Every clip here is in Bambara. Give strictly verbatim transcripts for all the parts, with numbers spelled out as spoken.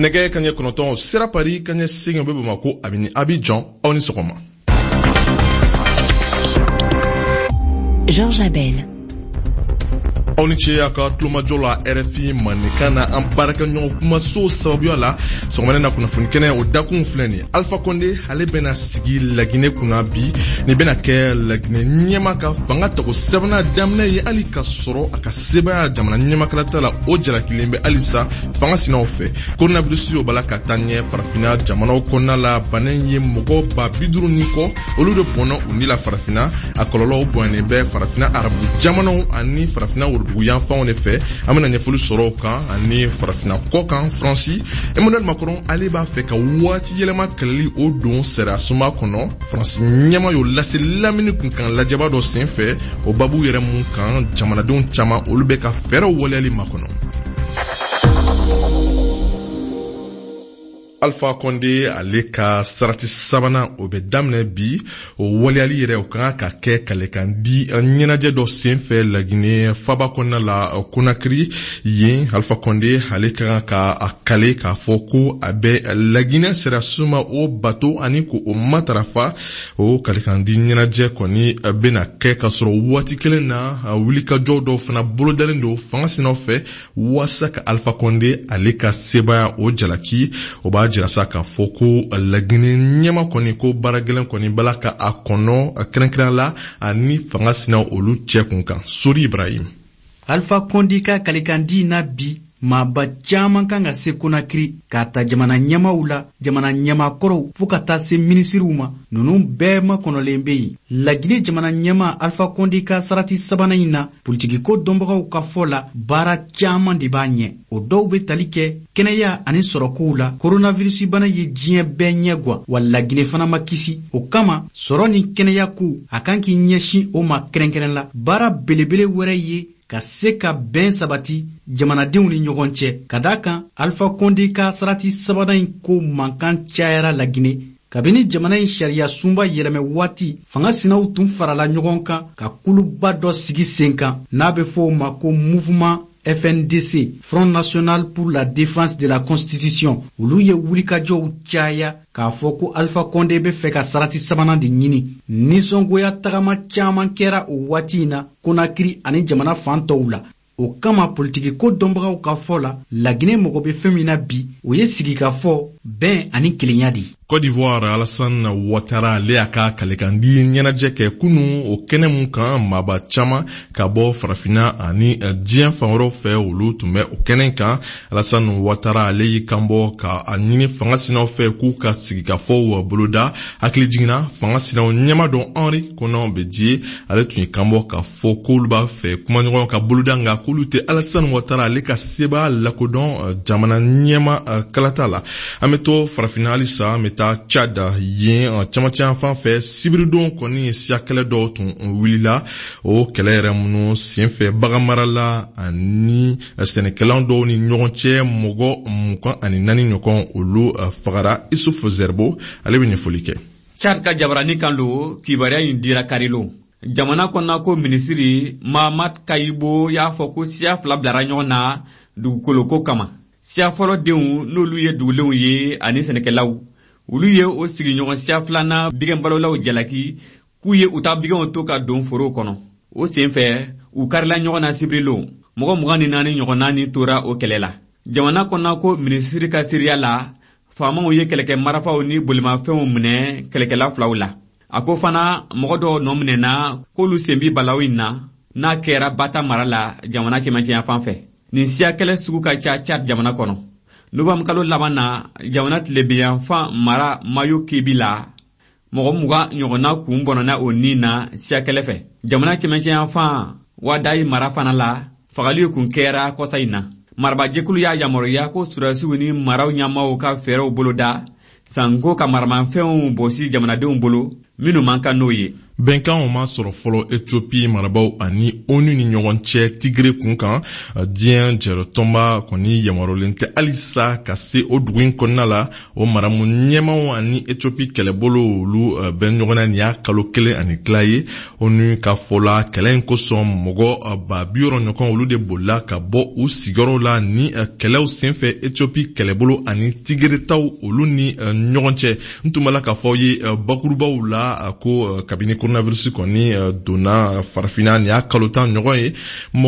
nɛgɛ kaɲɛ kɔnɔntɔn sira pari kaɲɛ segin bɛ Bamako abini Abidjan aw ni sɔgɔma. Georges Abel. aw ni ce a ka tulomajɔ la R F I mankan na an baarakɛɲɔgɔn kumaso sababuya la sɔgɔmana na kunnafoni kɛnɛ o dakun filɛ nin ye Alpha Condé ale bɛna sigi Laginɛ kunna bi nin bɛna kɛ Laginɛ ɲɛma ka fanga tago sabanan daminɛ ye hali ka sɔrɔ a ka sebaya jamana ɲɛmakalata la o jalakilen bɛ halisa fanga sinaw fɛ coronavirus o bala ka taa ɲɛ farafina jamanaw kɔnɔna la bana ye mɔgɔ ba bi duuru ni kɔ olu de bɔnna u ni la farafina a kɔlɔlɔw bɔnnen bɛ farafina arabu jamanaw ani farafina dugu yanfanw de fɛ an bɛna ɲɛfɔli sɔrɔ o kan ani farafina kɔ kan Faransi Emmanuel Macron ale b'a fɛ ka waati yɛlɛma kɛlɛli o don sariya suma kɔnɔ Faransi ɲɛma y'o lase lamini kunkan lajɛba dɔ sen fɛ o babu yɛrɛ mun kan jamanadenw caman olu bɛ ka fɛɛrɛw waleyali makɔnɔ. Alpha Condé ale ka sarati sabanan o bɛ daminɛ bi o waleyali yɛrɛ o kan ka kɛ kalekan di ɲɛnajɛ dɔ senfɛ Laginɛ faba kɔnɔna la Conakry yen Alpha Condé ale kan ka a kale k'a fɔ ko a bɛ Laginɛ sirasuma o bato ani ko o matarafa o kalekan di ɲɛnajɛ kɔni bɛna kɛ ka sɔrɔ waati kelen na wulikajɔ dɔw fana bolodalen don fanga sinaw fɛ waasa ka Alpha Condé ale ka sebaya o jalaki o b'a jira sa k'a fɔ ko Laginɛ ɲɛma kɔni ko baaragɛlɛn kɔni bala ka a kɔnɔ kɛrɛnkɛrɛn la ani fanga sinaw olu cɛ kun kan Sori Ibrahim. Alpha Condé ka kalikandi na bi maaba caman kan ka se Conakry k'a ta jamana ɲɛmaw la jamana ɲɛmakɔrɔw fo ka taa se minisiriw ma ninnu bɛɛ ma kɔnɔlen bɛ yen Laginɛ jamana ɲɛma Alpha Condé ka sarati sabanan in na politikiko dɔnbagaw ka fɔ la baara caman de b'a ɲɛ o dɔw bɛ tali kɛ kɛnɛya ani sɔrɔkow la coronavirus bana ye diɲɛ bɛɛ ɲɛ gwa wa Laginɛ fana ma kisi o kama sɔrɔ ni kɛnɛya ko a kan k'i ɲɛsin o ma kɛrɛnkɛrɛn la baara belebele wɛrɛ ye ka se ka bɛn sabati jamanadenw ni ɲɔgɔn cɛ ka daa kan Alpha Condé ka sarati sabanan in ko mankan cayara Laginɛ kabini jamana in sariya sunba yɛlɛmɛ waati fanga sinaw tun farala ɲɔgɔn kan ka kuluba dɔ sigi sen kan n'a bɛ fɔ o ma ko mouvement F N D C Front National pour la Défense de la Constitution olu ye wulikajɔw caya k'a fɔ ko Alpha Condé bɛ fɛ ka sarati sabanan de ɲini nisɔngoya tagama caman kɛra o waati in na Conakry ani jamana fan tɔw la o kama politikiko dɔnbagaw ka fɔ la Laginɛ mɔgɔ bɛ fɛn min na bi o ye sigi ka fɔ bɛn ani kelenya de Côte d'Ivoire Alassane Ouattara ale y'a ka kalekandi ɲɛnajɛ kɛ kunu o kɛnɛ mun kan maaba caman ka bɔ farafina ani diɲɛ fan wɛrɛw fɛ olu tun bɛ o kɛnɛ kan Alassane Ouattara ale y'i kanbɔ ka a ɲini fanga sinaw fɛ k'u ka sigi ka fɔ boloda hakili jiginna fanga sinaw ɲɛma dɔn Henri Konan Bédié ale tun y'i kanbɔ ka fɔ k'olu b'a fɛ kumaɲɔgɔn ka boloda nka k'olu tɛ Alassane Ouattara ale ka seba lakodɔn jamana ɲɛma kalata la an bɛ to farafina halisa an bɛ taa Tchad yen caman caman fan fɛ sibiridon kɔni siya kɛlɛ dɔw tun wulila o kɛlɛ yɛrɛ minnu senfɛ baganmara la ani sɛnɛkɛlaw dɔw ni ɲɔgɔn cɛ mɔgɔ mugan ani naani ɲɔgɔn olu fagara Isufu Zerbo ale bɛ ɲɛfɔli kɛ. Tchad ka jabarani kan lo kibaruya in dira karilo jamana kɔnɔna ko minisiri Mahamat Kayibo y'a fɔ ko siya fila bilara ɲɔgɔn na dugukolo ko kama siya fɔlɔ denw n'olu ye dugulenw ye ani sɛnɛkɛlaw olu ye o sigiɲɔgɔn siya filanan bigɛn balolaw jalaki k'u ye u ta bigɛnw to ka don forow kɔnɔ o senfɛ u karila ɲɔgɔn na sibirilo mɔgɔ mugan ni naani ɲɔgɔn naani tora o kɛlɛ la jamana kɔnɔna ko minisiri ka seeriya la faamaw ye kɛlɛkɛ marafaw ni bolimafɛnw minɛ kɛlɛkɛla filaw la a ko fana mɔgɔ dɔw nɔ minɛna k'olu sen bi balaw in na n'a kɛra bata mara la jamana kɛmɛcɛya fan fɛ nin siya kɛlɛ sugu ka ca Tchad jamana kɔnɔ Novembre kalo laban na jamana tilebiyan fan mara mayo kibi la mɔgɔ mugan ɲɔgɔnna kun bɔnna o ni na siya kɛlɛ fɛ jamana cɛmancɛyan fan wadayi mara fana la fagali kun kɛra kɔsa in na marabajɛkulu y'a yamaruya ko surasiw ni maraw ɲɛmaw ka fɛɛrɛw boloda sanko ka maramanfɛnw bɔsi jamanadenw bolo minnu man kan n'o ye bɛnkan o ma sɔrɔ fɔlɔ Ethiopie marabaw ani ONU ni ɲɔgɔn cɛ Tigre kun kan. Diɲɛ jɛrɛtɔnba kɔni yamarulen tɛ halisa ka se o dugu in kɔnɔna la. O maramu ɲɛmaw ani Ethiopie kɛlɛbolo olu bɛ ɲɔgɔn na nin y'a kalo kelen ani tila ye. ONU ka fɔla kɛlɛ in kosɔn mɔgɔ ba bi wɔɔrɔ ɲɔgɔn olu de bolila ka bɔ u sigiyɔrɔw la ni kɛlɛw senfɛ Ethiopie kɛlɛbolo ani Tigretaw olu ni ɲɔgɔn cɛ. N tun b'a la k'a fɔ ye bakurubaw la ko kabini coronavirus kɔni donna farafina ni y'a kalo tan ɲɔgɔn ye.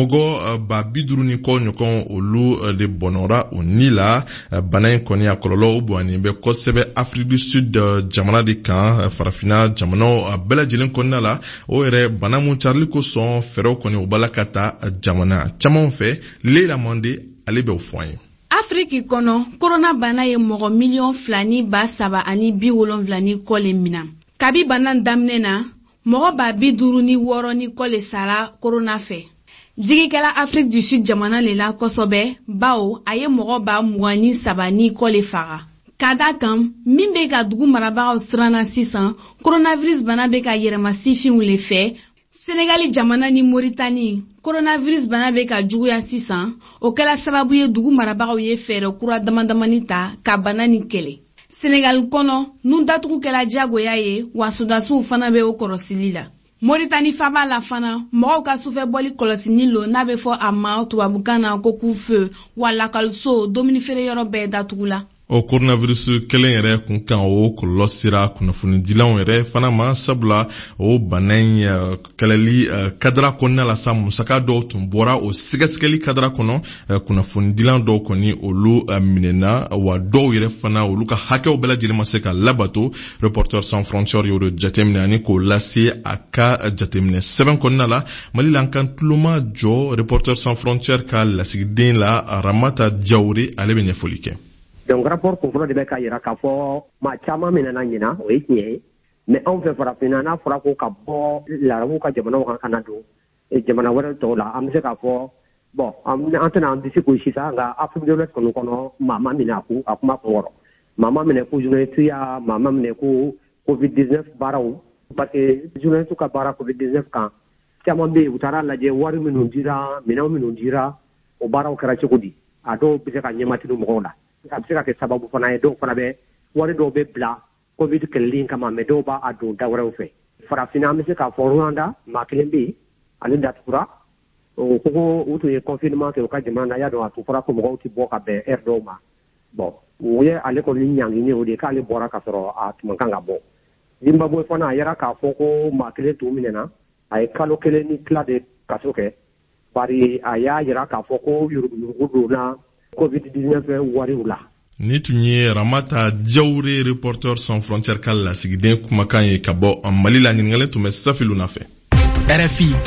Mɔgɔ ba bi duuru ni kɔ ɲɔgɔn olu de bɔnɔra o ni la. Bana in kɔni a kɔlɔlɔ bɔnnen bɛ kosɛbɛ Afrique du Sud jamana de kan. Farafina jamanaw bɛɛ lajɛlen kɔnɔna la. O yɛrɛ bana mun carili kosɔn fɛɛrɛw kɔni o b'a la ka taa jamana caman fɛ. Leila Mande ale bɛ o fɔ an ye. Afriki kɔnɔ korona bana ye mɔgɔ miliyɔn fila ni ba saba ani bi wolonwula ni kɔ le mina. Kabi bana daminɛ na mɔgɔ ba bi duuru ni wɔɔrɔ ni kɔ le sara korona fɛ. Jigikɛla Afrique du Sud jamana le la kosɔbɛ bawo a ye mɔgɔ ba mugan ni saba ni kɔ le faga. Ka da kan min bɛ ka dugu marabagaw siranna sisan coronavirus bana bɛ ka yɛlɛma sifinw le fɛ. Senegali jamana ni Mauritanie coronavirus bana bɛ ka juguya sisan o kɛla sababu ye dugu marabagaw ye fɛɛrɛ kura damadamani ta ka bana ni kɛlɛ. Senegal kɔnɔ nun datugu kɛla jagoya ye wa sudasiw fana bɛ o kɔrɔsili la. Mauritanie faba la fana mɔgɔw ka sufɛbɔli kɔlɔsini lo n'a bɛ fɔ a ma tubabukan na ko couvre-feu wa lakaliso domini feere yɔrɔ bɛɛ datugu la. O coronavirus kelen yɛrɛ kun kan o kɔlɔlɔ sera kunnafonidilanw yɛrɛ fana ma sabula o bana in kɛlɛli kadara kɔnɔna la sa musaka dɔw tun bɔra o sɛgɛsɛgɛli kadara kɔnɔ kunnafonidilan dɔw kɔni olu minɛna wa dɔw yɛrɛ fana olu ka hakɛw bɛɛ lajɛlen ma se ka labato. Reporters sans frontières y'o jateminɛ ani k'o lase a ka jateminɛ sɛbɛn kɔnɔna la. Mali la an kan tuloma jɔ Reporters sans frontières ka lasigiden la Ramata Diawure ale bɛ ɲɛfɔli kɛ. Donc rapport kun fɔlɔ de bɛ ka yira k'a fɔ maa caman minɛna ɲina o ye tiɲɛ ye mais anw fɛ farafinna n'a fɔra ko ka bɔ larabuw ka jamanaw kan ka na don jamana wɛrɛ tɔw la an bɛ se k'a fɔ bon an tɛna an disi gosi sa nka Afrique de l'Ouest kɔni kɔnɔ maa ma minɛ a kun a kuma kun kɔrɔ maa ma minɛ ko journaliste ya maa ma minɛ ko covid dix-neuf baaraw parce que journaliste ka baara covid dix-neuf kan caman bɛ yen u taara lajɛ wari minnu dira minɛnw minnu dira o baaraw kɛra cogo di a dɔw bɛ se ka ɲɛmatigi mɔgɔw la. A bɛ se ka kɛ sababu fana ye dɔw fana bɛ wari dɔw bɛ bila covid kɛlɛli kama mais dɔw b'a don da wɛrɛw fɛ. Farafinna an bɛ se k'a fɔ Rwanda maa kelen bɛ yen ale datugura o ko ko u tun ye confinement kɛ u ka jamana na y'a dɔn a tun fɔra ko mɔgɔw tɛ bɔ ka bɛn heure dɔw ma bon o ye ale kɔni ɲangini o de ye k'ale bɔra ka sɔrɔ a tun man kan ka bɔ. Zimbabwe fana a yɛrɛ k'a fɔ ko maa kelen tun minɛna a ye kalo kelen ni tila de kaso kɛ bari a y'a yira k'a fɔ ko yuruguyurugu donna covid dix-neuf wariw la. Ni tun ye Ramata Diawure Reporters sans frontières ka lasigiden kumakan ye ka bɔ Mali la ɲininkalen tun bɛ Safilu nafɛ. R F I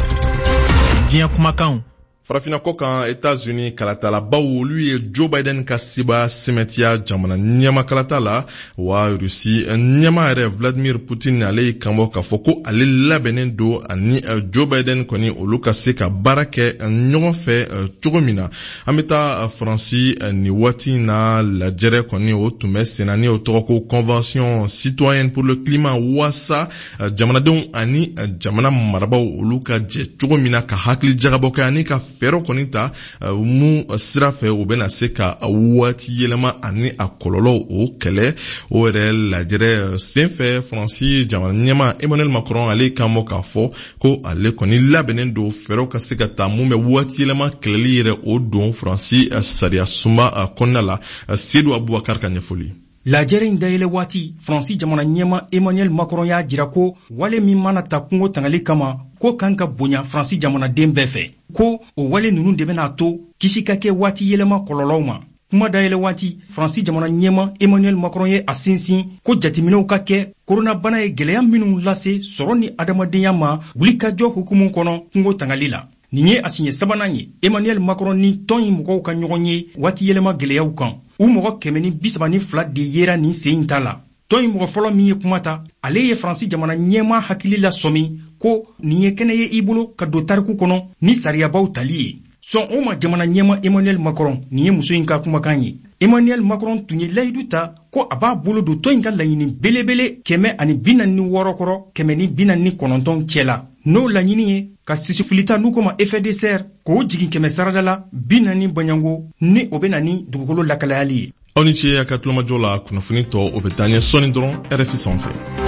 diɲɛ kumakan. Farafina ko kan États-Unis kalatalabaw olu ye Joe Biden ka seba sɛmɛtiya jamana ɲɛma kalata la wa Rusi ɲɛma yɛrɛ Vladimir Putin ale y'i kanbɔ k'a fɔ ko ale labɛnnen don ani Joe Biden kɔni olu ka se ka baara kɛ ɲɔgɔn fɛ cogo min na. An bɛ taa Faransi ni waati in na lajɛrɛ kɔni o tun bɛ senna ni o tɔgɔ ko Convention citoyenne pour le climat wasa jamanadenw ani jamana marabaw olu ka jɛ cogo min na ka hakili jagabɔ kɛ ani ka fɛɛrɛ kɔni ta mu sira fɛ u bɛna se ka waati yɛlɛma ani a kɔlɔlɔ o kɛlɛ o yɛrɛ lajɛrɛ senfɛ Faransi jamana ɲɛma Emmanuel Macron ale kan bɔ k'a fɔ ko ale kɔni labɛnnen don fɛɛrɛw ka se ka ta mun bɛ waati yɛlɛma kɛlɛli yɛrɛ o don Faransi sariya sunba kɔnɔna la. Seydou Abubakar ka ɲɛfɔli. Lajɛrɛ in dayɛlɛ waati Faransi jamana ɲɛma Emmanuel Macron y'a jira ko wale min mana ta kungo tangali kama ko kan ka bonya Faransi jamanaden bɛɛ fɛ ko o wale ninnu de bɛna to kisi ka kɛ waati yɛlɛma kɔlɔlɔw ma. Kuma dayɛlɛ waati Faransi jamana ɲɛma Emmanuel Macron ye a sinsin ko jateminɛw ka kɛ koronabana ye gɛlɛya minnu lase sɔrɔ ni adamadenya ma wulikajɔ hukumu kɔnɔ kungo tangali la. Nin ye a siɲɛ sabanan ye Emmanuel Macron ni tɔn in mɔgɔw ka ɲɔgɔn ye waati yɛlɛma gɛlɛyaw kan. U mɔgɔ kɛmɛ ni bisaba ni fila de yera nin sen ta la. Tɔn in mɔgɔ fɔlɔ min ye kuma ta ale ye Faransi jamana ɲɛma hakili la sɔmi ko nin ye kɛnɛ ye i bolo ka don tariku kɔnɔ ni sariyabaw tali ye. Sɔn o ma jamana ɲɛma Emmanuel Macron nin ye muso in ka kumakan ye. Emmanuel Macron tun ye layidu ta ko a b'a bolo don tɔn in ka laɲini belebele kɛmɛ ani bi naani ni wɔɔrɔ kɔrɔ kɛmɛ ni bi naani ni kɔnɔntɔn cɛla n'o laɲini ye ka sisifilita n'u ko ma effet de serre k'o jigin kɛmɛ sarada la bi naani baɲango ni o bɛ na ni dugukolo lakalayali ye. aw ni ce a ka tulomajɔ la kunnafoni tɔ o bɛ taa ɲɛ sɔɔni dɔrɔn R F I sanfɛ.